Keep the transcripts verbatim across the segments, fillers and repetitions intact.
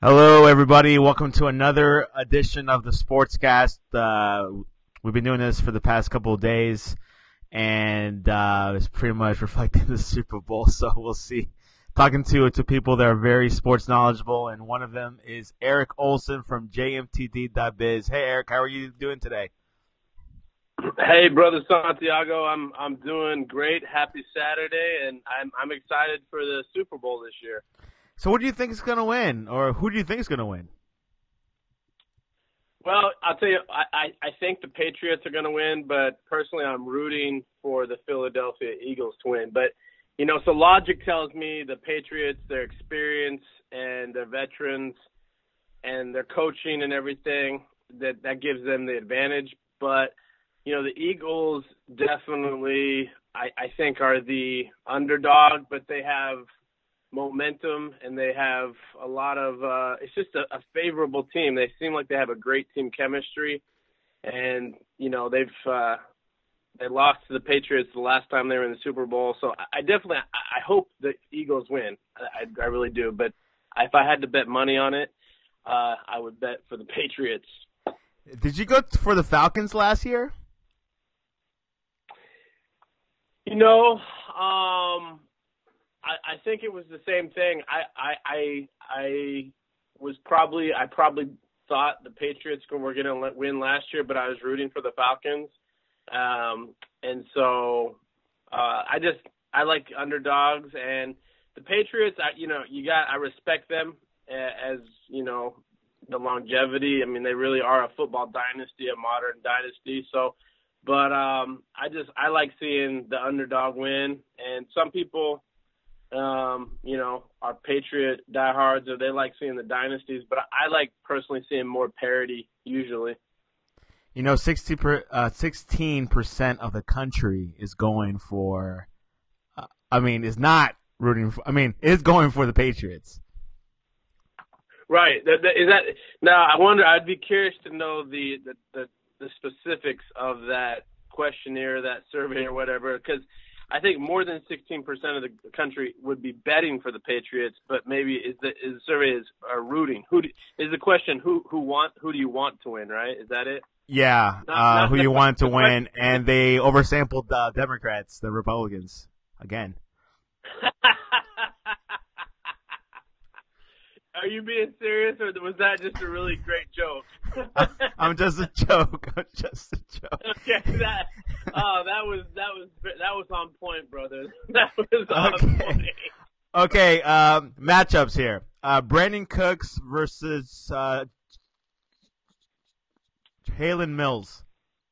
Hello, everybody. Welcome to another edition of the Sportscast. Uh, we've been doing this for the past couple of days, and uh, it's pretty much reflecting the Super Bowl. So we'll see. Talking to to people that are very sports knowledgeable, and one of them is Eric Olson from J M T D dot biz. Hey, Eric, how are you doing today? Hey, brother Santiago, I'm I'm doing great. Happy Saturday, and I'm I'm excited for the Super Bowl this year. So, what do you think is going to win, or who do you think is going to win? Well, I'll tell you, I, I, I think the Patriots are going to win, but personally, I'm rooting for the Philadelphia Eagles to win. But you know, so logic tells me the Patriots, their experience and their veterans, and their coaching and everything that that gives them the advantage. But you know, the Eagles definitely, I, I think, are the underdog, but they have momentum and they have a lot of uh it's just a, a favorable team. They seem like they have a great team chemistry, and you know they've uh they lost to the Patriots the last time they were in the Super Bowl. So I, I definitely I, I hope the Eagles win. I, I really do. But if I had to bet money on it, uh I would bet for the Patriots. Did you go for the Falcons last year? You know, um I, I think it was the same thing. I, I I I was probably I probably thought the Patriots were going to win last year, but I was rooting for the Falcons, um, and so uh, I just I like underdogs, and the Patriots. I, you know, you got I respect them as you know the longevity. I mean, they really are a football dynasty, a modern dynasty. So, but um, I just I like seeing the underdog win, and some people. Um, you know, our Patriot diehards, or they like seeing the dynasties, but I like personally seeing more parity usually. You know, sixty per, uh, sixteen percent of the country is going for, uh, I mean, is not rooting for, I mean, is going for the Patriots. Right. That, that, is that, now, I wonder, I'd be curious to know the, the, the, the specifics of that questionnaire, that survey or whatever, because I think more than sixteen percent of the country would be betting for the Patriots, but maybe is the, is the survey is are rooting. Who do, is the question? Who who want? Who do you want to win? Right? Is that it? Yeah, Not, uh, not who the, you want to the win, question. and they oversampled the Democrats, the Republicans, again. Are you being serious, or was that just a really great joke? I'm just a joke. I'm just a joke. Okay, that oh, that was that was that was on point, brother. That was on Okay. point. Okay, um, matchups here. Uh, Brandon Cooks versus uh, Jalen Mills.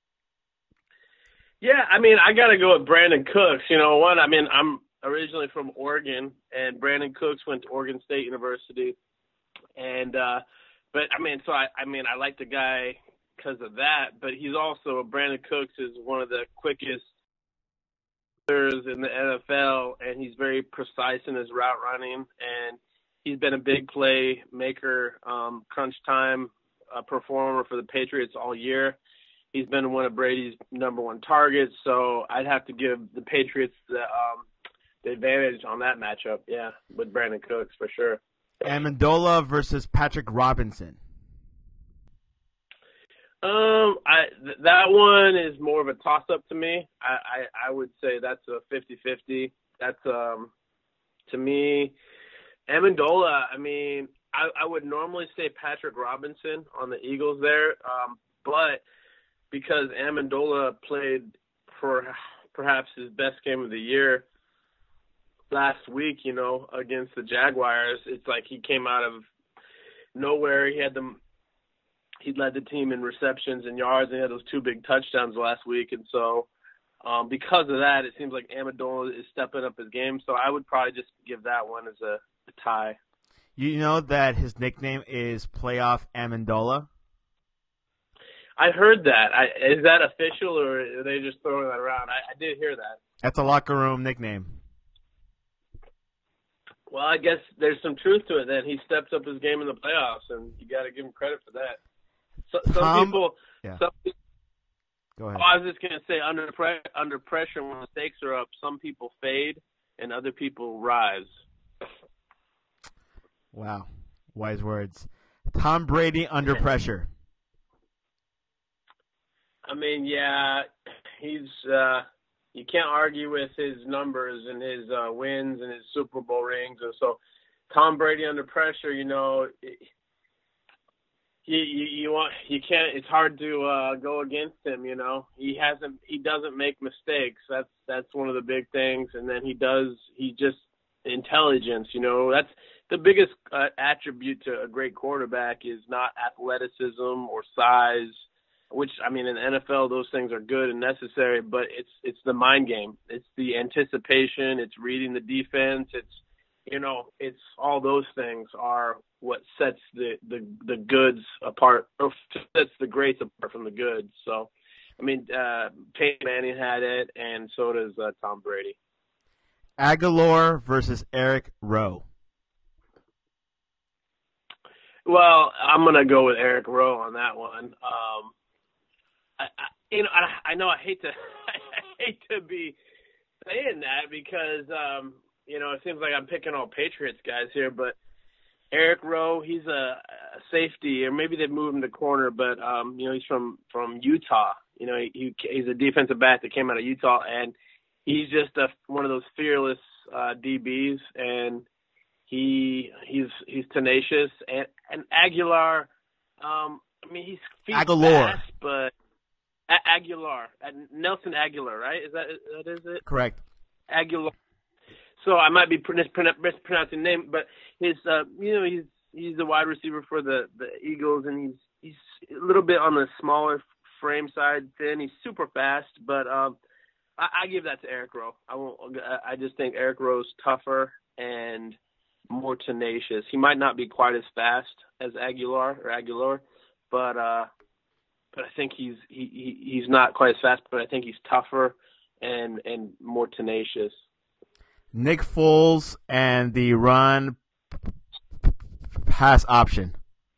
Yeah, I mean, I got to go with Brandon Cooks. You know what? I mean, I'm originally from Oregon, and Brandon Cooks went to Oregon State University. And, uh, but I mean, so I, I mean, I like the guy because of that, but he's also, Brandon Cooks is one of the quickest in the N F L, and he's very precise in his route running, and he's been a big play maker, um, crunch time uh, performer for the Patriots all year. He's been one of Brady's number one targets, so I'd have to give the Patriots the, um, the advantage on that matchup, yeah, with Brandon Cooks for sure. Amendola versus Patrick Robinson. Um, I th- that one is more of a toss-up to me. I, I, I would say that's a fifty-fifty. That's um, to me, Amendola. I mean, I, I would normally say Patrick Robinson on the Eagles there, um, but because Amendola played for perhaps his best game of the year last week, you know, against the Jaguars, it's like he came out of nowhere. He had them. He led the team in receptions and yards, and he had those two big touchdowns last week. And so um, because of that, it seems like Amendola is stepping up his game. So I would probably just give that one as a, a tie. You know that his nickname is Playoff Amendola? I heard that. I, is that official, or are they just throwing that around? I, I did hear that. That's a locker room nickname. Well, I guess there's some truth to it then. He steps up his game in the playoffs, and you got to give him credit for that. So, some Tom, people, yeah. some people Go ahead. oh, I was just going to say, under, pre- under pressure when the stakes are up, some people fade and other people rise. Wow. Wise words. Tom Brady under pressure. I mean, yeah, he's uh, you can't argue with his numbers and his uh, wins and his Super Bowl rings, and so Tom Brady under pressure, you know, you you, you want you can't. It's hard to uh, go against him. You know, he hasn't he doesn't make mistakes. That's that's one of the big things, and then he does he just intelligence. You know, that's the biggest uh, attribute to a great quarterback is not athleticism or size. Which, I mean, in the N F L, those things are good and necessary, but it's it's the mind game. It's the anticipation. It's reading the defense. It's, you know, it's all those things are what sets the, the, the goods apart, or sets the greats apart from the goods. So, I mean, uh, Peyton Manning had it, and so does uh, Tom Brady. Aguilar versus Eric Rowe. Well, I'm going to go with Eric Rowe on that one. Um, I, I, you know, I, I know I hate to, I hate to be saying that because, um, you know, it seems like I'm picking all Patriots guys here, but Eric Rowe, he's a, a safety, or maybe they've moved him to corner, but um, you know, he's from from Utah. You know, he, he's a defensive back that came out of Utah, and he's just a, one of those fearless uh, D Bs, and he he's he's tenacious. And and Aguilar, um, I mean, he's he's Aguilar. fast, but A- Aguilar, Nelson Aguilar, right? Is that that is it? Correct. Aguilar. So I might be mispronouncing the name, but his, uh, you know, he's he's the wide receiver for the, the Eagles, and he's he's a little bit on the smaller frame side, thin. He's super fast, but um, I, I give that to Eric Rowe. I won't. I just think Eric Rowe's tougher and more tenacious. He might not be quite as fast as Aguilar or Aguilar, but uh, but I think he's he, he he's not quite as fast, but I think he's tougher and and more tenacious. Nick Foles and the run pass option.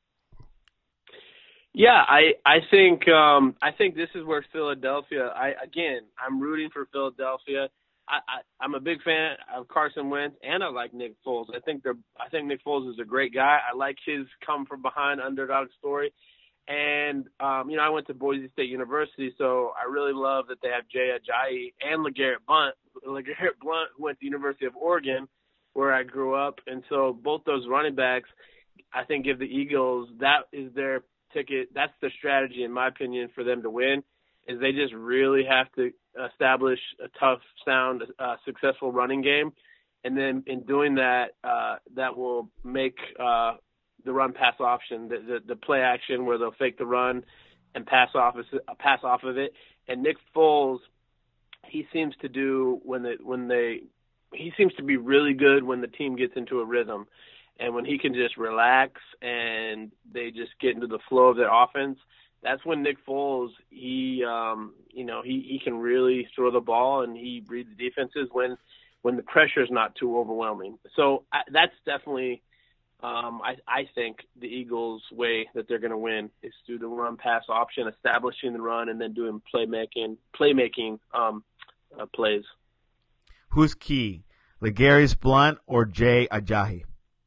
Yeah, I I think um, I think this is where Philadelphia. I again, I'm rooting for Philadelphia. I, I I'm a big fan of Carson Wentz, and I like Nick Foles. I think they're I think Nick Foles is a great guy. I like his come from behind underdog story. And, um, you know, I went to Boise State University, so I really love that they have Jay Ajayi and LeGarrette Blount, LeGarrette Blount, who went to the University of Oregon, where I grew up. And so both those running backs, I think, give the Eagles, that is their ticket. That's the strategy, in my opinion, for them to win, is they just really have to establish a tough, sound, uh, successful running game. And then in doing that, uh, that will make uh, – the run pass option, the, the the play action where they'll fake the run and pass off pass off of it. And Nick Foles, he seems to do when they when they he seems to be really good when the team gets into a rhythm, and when he can just relax and they just get into the flow of their offense. That's when Nick Foles he um you know he he can really throw the ball, and he reads defenses when when the pressure is not too overwhelming. So I, that's definitely. Um, I, I think the Eagles' way that they're going to win is through the run-pass option, establishing the run, and then doing playmaking, playmaking um, uh, plays. Who's key, LeGarrette Blount or Jay Ajayi?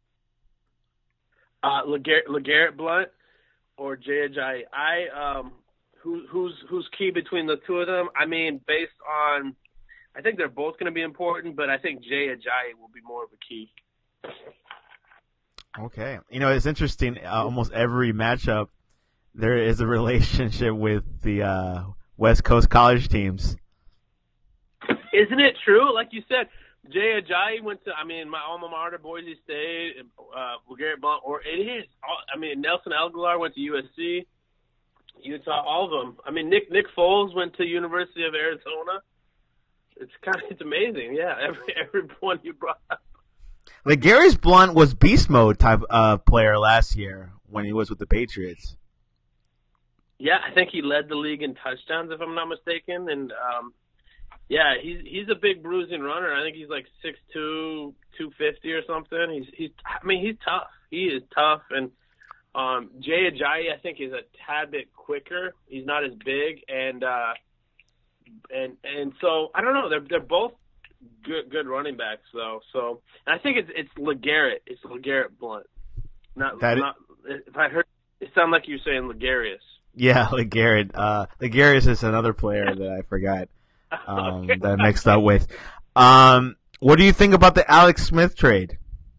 Uh, LeGarrette, LeGarrette Blount or Jay Ajayi. I um, who, who's who's key between the two of them? I mean, based on, I think they're both going to be important, but I think Jay Ajayi will be more of a key. Okay. You know, it's interesting. Uh, almost every matchup, there is a relationship with the uh, West Coast college teams. Isn't it true? Like you said, Jay Ajayi went to, I mean, my alma mater, Boise State, uh, LeGarrette Blount, or it is. I mean, Nelson Aguilar went to U S C, Utah, all of them. I mean, Nick Nick Foles went to University of Arizona. It's kind of, it's amazing. Yeah, every every one you brought up. LeGarrette Blount was beast mode type uh, player last year when he was with the Patriots. Yeah, I think he led the league in touchdowns, if I'm not mistaken. And um, yeah, he's he's a big bruising runner. I think he's like six two, two fifty or something. He's he's I mean he's tough. He is tough. And um, Jay Ajayi, I think, is a tad bit quicker. He's not as big, and uh, and and so I don't know. They're they're both. Good, good running backs though. So, and I think it's it's LeGarrette. It's LeGarrette Blount. Not That not. If I heard, it sounded like you were saying Ligarius. Yeah, Legarrette. Uh, Legarrette is another player that I forgot um, Okay. that I mixed up with. Um, what do you think about the Alex Smith trade?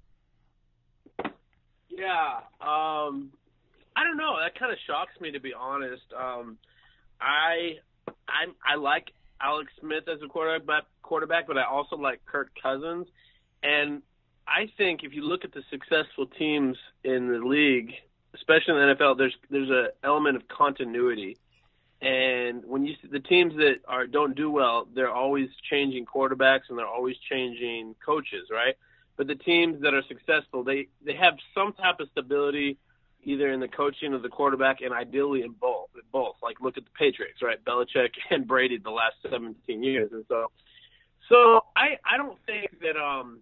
Yeah, um, I don't know. That kind of shocks me, to be honest. Um, I I I like Alex Smith as a quarterback, but quarterback, but I also like Kirk Cousins, and I think if you look at the successful teams in the league, especially in the N F L, there's there's an element of continuity. And when you the teams that are don't do well, they're always changing quarterbacks and they're always changing coaches, right? But the teams that are successful, they they have some type of stability, either in the coaching of the quarterback and ideally in both. Both, like look at the Patriots, right? Belichick and Brady the last seventeen years, and so so I I don't think that um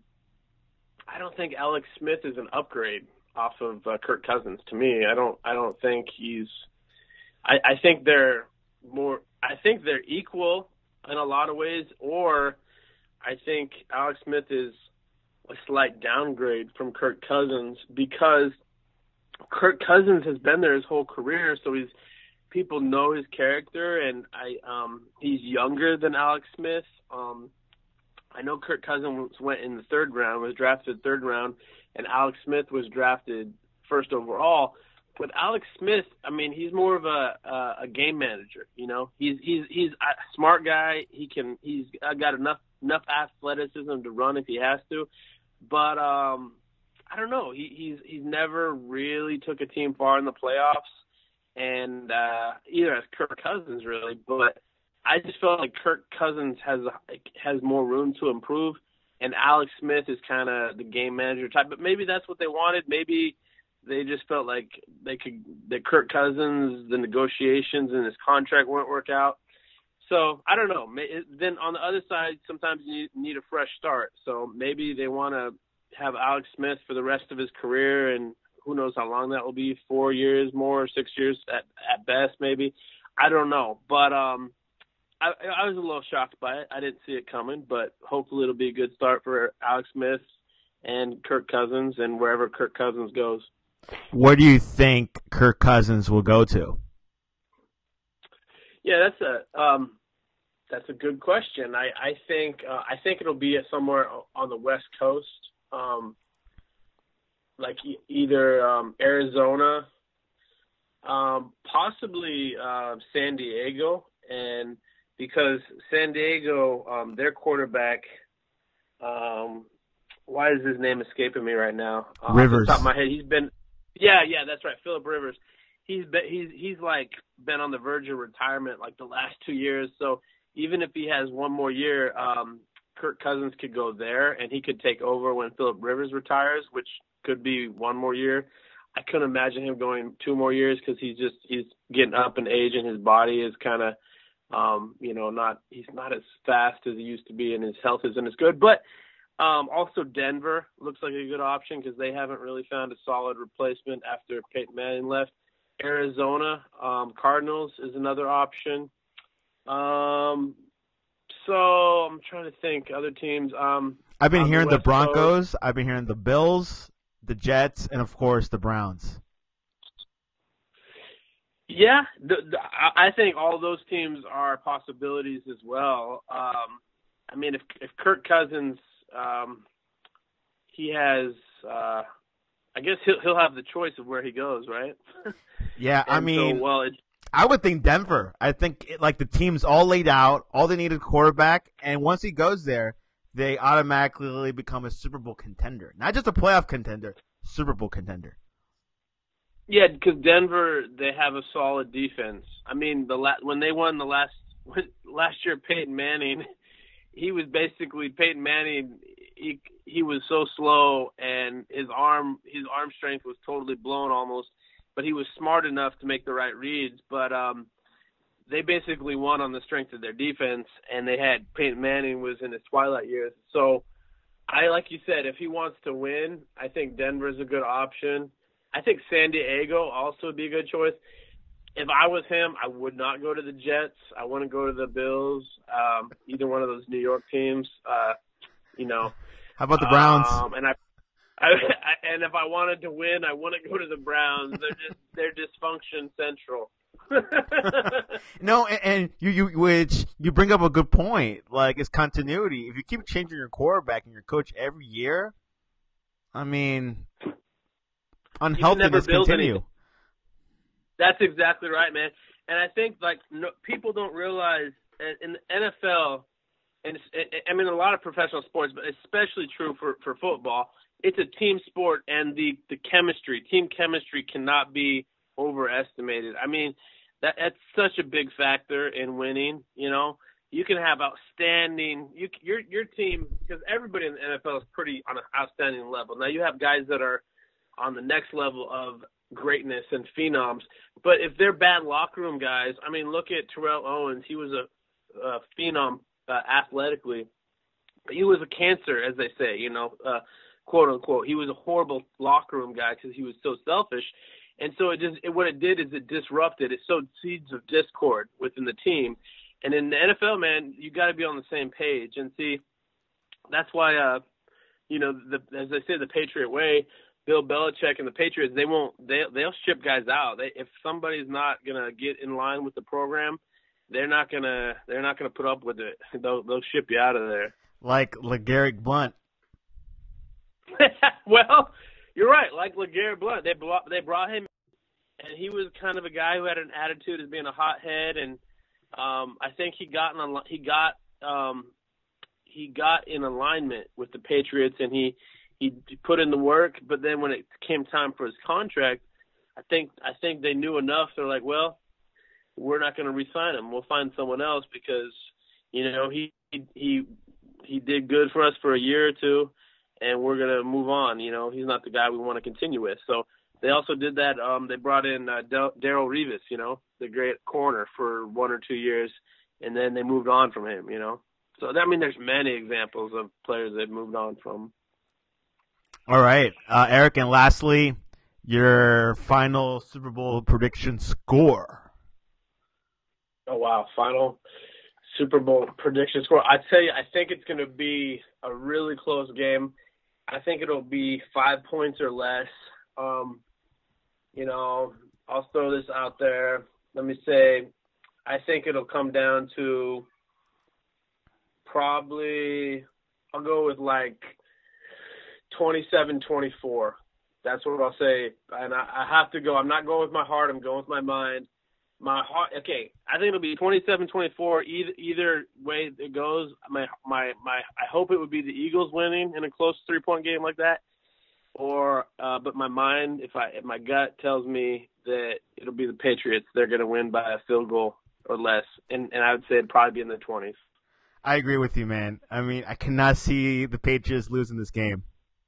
I don't think Alex Smith is an upgrade off of uh, Kirk Cousins. To me, I don't I don't think he's. I, I think they're more. I think they're equal in a lot of ways, or I think Alex Smith is a slight downgrade from Kirk Cousins because Kirk Cousins has been there his whole career, so he's people know his character, and I um he's younger than Alex Smith. Um, I know Kirk Cousins went in the third round, was drafted third round, and Alex Smith was drafted first overall. With Alex Smith, I mean, he's more of a a, a game manager. You know, he's he's he's a smart guy. He can he's got enough enough athleticism to run if he has to, but um, I don't know. He he's he's never really took a team far in the playoffs, and uh, either as Kirk Cousins really, but I just felt like Kirk Cousins has has more room to improve, and Alex Smith is kind of the game manager type. But maybe that's what they wanted. Maybe they just felt like they could that Kirk Cousins, the negotiations and his contract won't work out. So I don't know. Then on the other side, sometimes you need a fresh start. So maybe they want to have Alex Smith for the rest of his career, and who knows how long that will be, four years more, six years at, at best maybe. I don't know. But um, I, I was a little shocked by it. I didn't see it coming, but hopefully it'll be a good start for Alex Smith and Kirk Cousins and wherever Kirk Cousins goes. Where do you think Kirk Cousins will go to? Yeah, that's a um, that's a good question. I I think uh, I think it'll be at somewhere on the West Coast, um, like e- either um, Arizona, um, possibly uh, San Diego, and because San Diego, um, their quarterback, um, why is his name escaping me right now? Uh, Rivers. Off the top of my head, he's been. Yeah, yeah, that's right, Phillip Rivers. He's been, he's he's like been on the verge of retirement like the last two years. So even if he has one more year, um, Kirk Cousins could go there and he could take over when Phillip Rivers retires, which could be one more year. I couldn't imagine him going two more years because he's just he's getting up in age and his body is kind of um, you know not he's not as fast as he used to be and his health isn't as good, but. Um, also, Denver looks like a good option because they haven't really found a solid replacement after Peyton Manning left. Arizona um, Cardinals is another option. Um, so I'm trying to think other teams. Um, I've been hearing the, the Broncos. Coast. I've been hearing the Bills, the Jets, and of course the Browns. Yeah, the, the, I think all those teams are possibilities as well. Um, I mean, if if Kirk Cousins Um, he has, uh, I guess he'll, he'll have the choice of where he goes, right? Yeah, I mean, so, well, it, I would think Denver. I think it, like the team's all laid out, all they need is a quarterback, and once he goes there, they automatically become a Super Bowl contender. Not just a playoff contender, Super Bowl contender. Yeah, because Denver, they have a solid defense. I mean, the la- when they won the last last year, Peyton Manning, he was basically Peyton Manning. He he was so slow, and his arm his arm strength was totally blown almost. But he was smart enough to make the right reads. But um, they basically won on the strength of their defense, and they had Peyton Manning was in his twilight years. So, I like you said, if he wants to win, I think Denver's a good option. I think San Diego also would be a good choice. If I was him, I would not go to the Jets. I wouldn't go to the Bills, um, either one of those New York teams. Uh, you know. How about the Browns? Um, and I, I, I, and if I wanted to win, I wouldn't go to the Browns. They're just they're dysfunction central. No, and, and you, you which you bring up a good point. Like, it's continuity. If you keep changing your quarterback and your coach every year, I mean, unhealthiness continue. Anything. That's exactly right, man. And I think like no, people don't realize in the N F L, and I mean a lot of professional sports, but especially true for, for football. It's a team sport, and the, the chemistry, team chemistry, cannot be overestimated. I mean, that that's such a big factor in winning. You know, you can have outstanding you your your team, because everybody in the N F L is pretty on an outstanding level. Now you have guys that are on the next level of greatness and phenoms, but if they're bad locker room guys, I mean, look at Terrell Owens. He was a, a phenom uh, athletically. He was a cancer, as they say, you know, uh, quote unquote. He was a horrible locker room guy because he was so selfish. And so it just, it, what it did is it disrupted. It sowed seeds of discord within the team. And in the N F L, man, you got to be on the same page. And see, that's why, uh, you know, the, as I say, the Patriot way, Bill Belichick and the Patriots, they won't, they, they'll ship guys out. They, if somebody's not going to get in line with the program, they're not going to, they're not going to put up with it. They'll, they'll ship you out of there. Like LeGarrette Blount. Well, you're right. Like LeGarrette Blount, they brought, they brought him, and he was kind of a guy who had an attitude as being a hothead, and um, I think he got in, he got, um, he got in alignment with the Patriots, and he, he put in the work. But then when it came time for his contract, I think, I think they knew enough. They're like, well, we're not going to re-sign him. We'll find someone else because, you know, he, he, he did good for us for a year or two, and we're going to move on. You know, he's not the guy we want to continue with. So they also did that. Um, they brought in uh, Darrelle Revis, you know, the great corner, for one or two years, and then they moved on from him, you know. So, I mean, there's many examples of players they've moved on from. All right. Uh, Eric, and lastly, your final Super Bowl prediction score. Oh, wow. Final Super Bowl prediction score. I tell you, I think it's going to be a really close game. I think it'll be five points or less. Um, you know, I'll throw this out there. Let me say, I think it'll come down to probably, I'll go with like twenty-seven twenty-four. That's what I'll say. And I, I have to go. I'm not going with my heart. I'm going with my mind. My heart, okay, I think it'll be twenty-seven twenty-four. Either either way it goes, my my my I hope it would be the Eagles winning in a close three point game like that. Or, uh, but my mind, if I if my gut tells me that it'll be the Patriots, they're going to win by a field goal or less, and and I would say it'd probably be in the twenties. I agree with you, man. I mean, I cannot see the Patriots losing this game.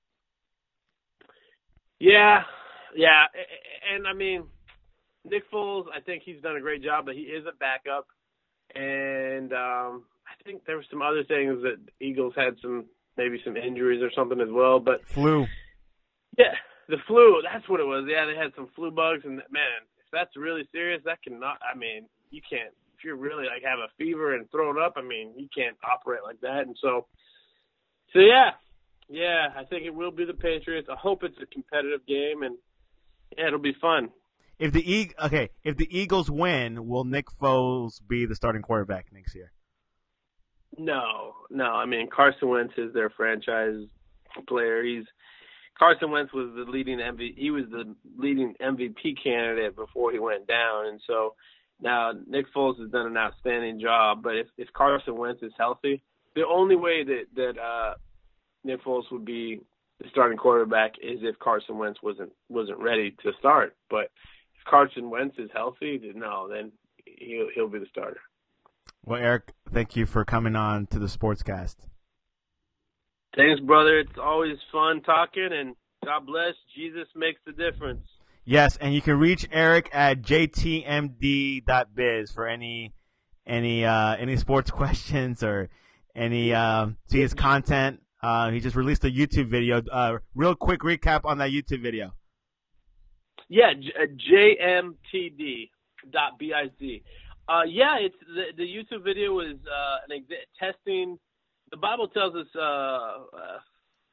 Yeah, yeah, and I mean, Nick Foles, I think he's done a great job, but he is a backup. And um, I think there were some other things that Eagles had some, maybe some injuries or something as well. But flu. Yeah, the flu, that's what it was. Yeah, they had some flu bugs. And, man, if that's really serious, that cannot, I mean, you can't, if you're really, like, have a fever and throw it up, I mean, you can't operate like that. And so, so yeah, yeah, I think it will be the Patriots. I hope it's a competitive game, and, yeah, it'll be fun. If the e- okay, if the Eagles win, will Nick Foles be the starting quarterback next year? No, no. I mean, Carson Wentz is their franchise player. He's Carson Wentz was the leading M V P. He was the leading M V P candidate before he went down, and so now Nick Foles has done an outstanding job. But if, if Carson Wentz is healthy, the only way that that uh, Nick Foles would be the starting quarterback is if Carson Wentz wasn't wasn't ready to start. But Carson Wentz is healthy, no, then he'll, he'll be the starter. Well, Eric, thank you for coming on to the Sportscast. Thanks, brother. It's always fun talking, and God bless. Jesus makes the difference. Yes, and you can reach Eric at j t m d dot biz for any any uh, any sports questions or any uh, see his content. Uh, he just released a YouTube video. Uh, real quick recap on that YouTube video. Yeah, j m t d dot biz. Uh, yeah, it's the, the YouTube video was uh, an exa- testing. The Bible tells us uh, uh,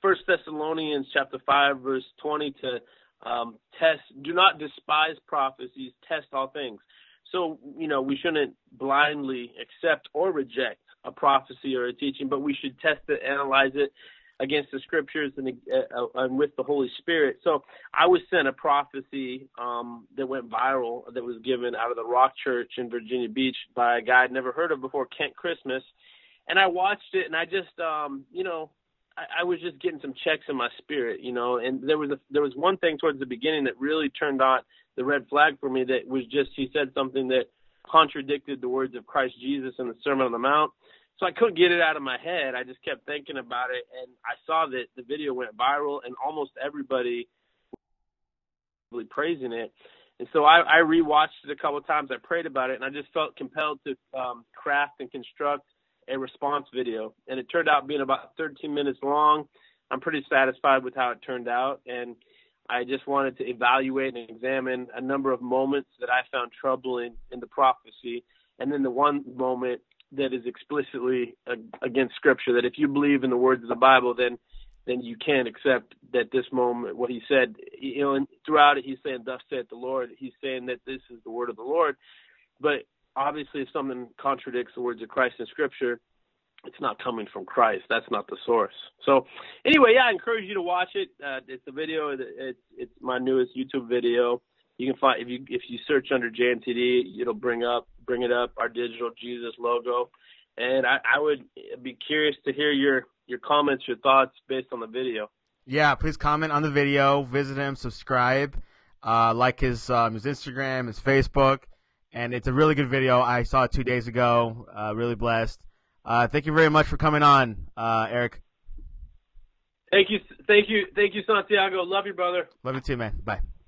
First Thessalonians chapter five, verse twenty to um, test, do not despise prophecies, test all things. So, you know, we shouldn't blindly accept or reject a prophecy or a teaching, but we should test it, analyze it against the scriptures and, uh, and with the Holy Spirit. So I was sent a prophecy um, that went viral that was given out of the Rock Church in Virginia Beach by a guy I'd never heard of before, Kent Christmas. And I watched it, and I just, um, you know, I, I was just getting some checks in my spirit, you know. And there was a, there was one thing towards the beginning that really turned on the red flag for me. That was just, he said something that contradicted the words of Christ Jesus in the Sermon on the Mount. So I couldn't get it out of my head. I just kept thinking about it, and I saw that the video went viral, and almost everybody was really praising it. And so I, I rewatched it a couple of times. I prayed about it, and I just felt compelled to um, craft and construct a response video. And it turned out being about thirteen minutes long. I'm pretty satisfied with how it turned out, and I just wanted to evaluate and examine a number of moments that I found troubling in the prophecy, and then the one moment that is explicitly against Scripture, that if you believe in the words of the Bible, then then you can't accept that this moment, what he said, you know, and throughout it, he's saying, thus saith the Lord. He's saying that this is the word of the Lord. But obviously, if something contradicts the words of Christ in Scripture, it's not coming from Christ. That's not the source. So anyway, yeah, I encourage you to watch it. Uh, it's a video. It's, it's my newest YouTube video. You can find, if you if you search under J M T D, it'll bring up bring it up our digital Jesus logo, and I, I would be curious to hear your your comments, your thoughts based on the video. Yeah, please comment on the video. Visit him, subscribe, uh, like his um, his Instagram, his Facebook, and it's a really good video. I saw it two days ago. Uh, really blessed. Uh, thank you very much for coming on, uh, Eric. Thank you, thank you, thank you, Santiago. Love you, brother. Love you too, man. Bye.